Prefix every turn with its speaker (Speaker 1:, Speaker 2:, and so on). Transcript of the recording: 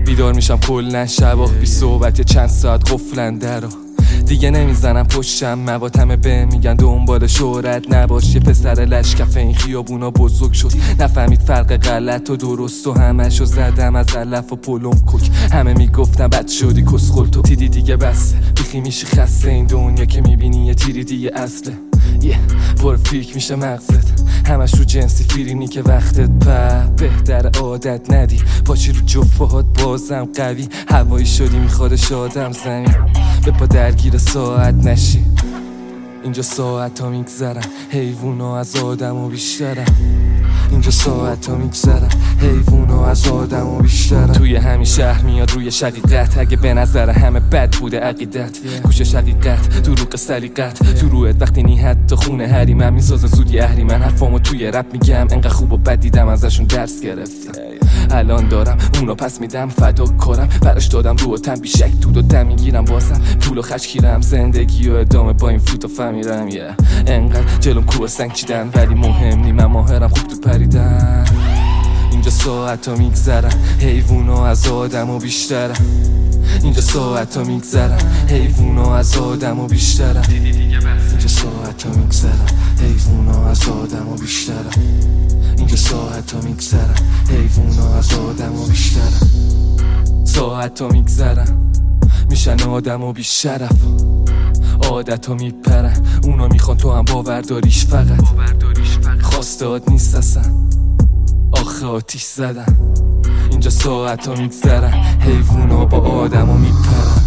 Speaker 1: بیدار میشم کلن شبا بی صحبت چند ساعت قفلن درو دیگه نمیزنم پشتم مواتم به میگن دنبال شهرت نباش. یه پسر لشکف این خیابونا بزرگ شد نفهمید فرق غلط و درست و همشو زدم از علف و پلم کوک. همه میگفتن بد شدی کسخل تو دیدی دیگه بسه بیخی میشی خسته این دنیا که میبینی یه تیری دیگه اصله پر فیک میشه مغزت همش رو جنسی فیرینی که وقتت بهتر عادت ندی پاشی رو جفت باهات بازم قوی هوایی شدی میخوادش آدم زمین به پا درگیر ساعت نشی. اینجا ساعت ها میگذرن حیوونا از آدم و بیشترن. اینجا ساعت ها میگذرن حیوونا از آدم و بیشترن. توی همین شهر میاد روی شقیقت اگه به نظر همه بد بوده عقیدت گوش شقیقت دروغ سلیقت تو رویت وقتی نی حتی خونه حریمم میسازه زودی اهریمن حرفامو توی رپ میگم انقدر خوب و بد دیدم ازشون درس گرفتم الان دارم اونو پس میدم فدا کارم براش دادم رو تن بیشک دود و دم میگیرم بازم پول و خرج گیرم زندگی و ادامه با این فوت و فهمیرم انقدر جلوم کوه سنگ چیدن ولی مهم نی من ماهرم خوب تو پریدن. اینجا ساعت ها میگذرن حیوونا از آدم و بیشترن. اینجا ساعت ها میگذرن حیوونا از آدم و بیشترن. اینجا ساعت ها میگذرن حیوونا از آدم و بیشترن. اینجا ساعت ها میگذرن حیوونا از آدم و بیشترن. ساعت ها میگذرن میشن آدم و بیشرف عادت ها میپرن اونا میخوان تو هم باورداریش فقط خواستاد نیست اصلا آخه آتیش زدن. اینجا ساعت ها میگذرن حیوونا با آدم ها میپرن.